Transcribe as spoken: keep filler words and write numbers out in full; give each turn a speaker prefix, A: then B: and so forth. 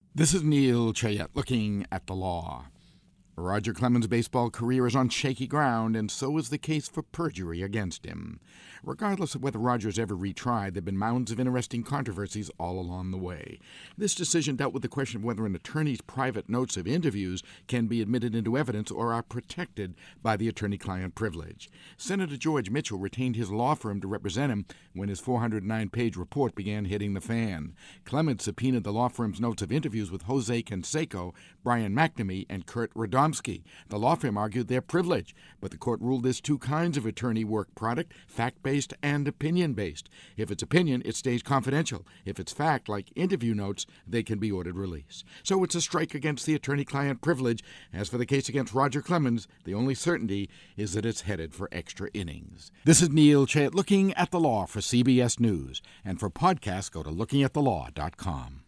A: This is Neil Chayette looking at the law. Roger Clemens' baseball career is on shaky ground, and so is the case for perjury against him. Regardless of whether Roger's ever retried, there have been mounds of interesting controversies all along the way. This decision dealt with the question of whether an attorney's private notes of interviews can be admitted into evidence or are protected by the attorney-client privilege. Senator George Mitchell retained his law firm to represent him when his four hundred nine page report began hitting the fan. Clemens subpoenaed the law firm's notes of interviews with Jose Canseco, Brian McNamee, and Kurt Radomski. The law firm argued their privilege, but the court ruled there's two kinds of attorney work product, fact-based and opinion-based. If it's opinion, it stays confidential. If it's fact, like interview notes, they can be ordered release. So it's a strike against the attorney-client privilege. As for the case against Roger Clemens, the only certainty is that it's headed for extra innings. This is Neil Chayette looking at the law for C B S News. And for podcasts, go to looking at the law dot com.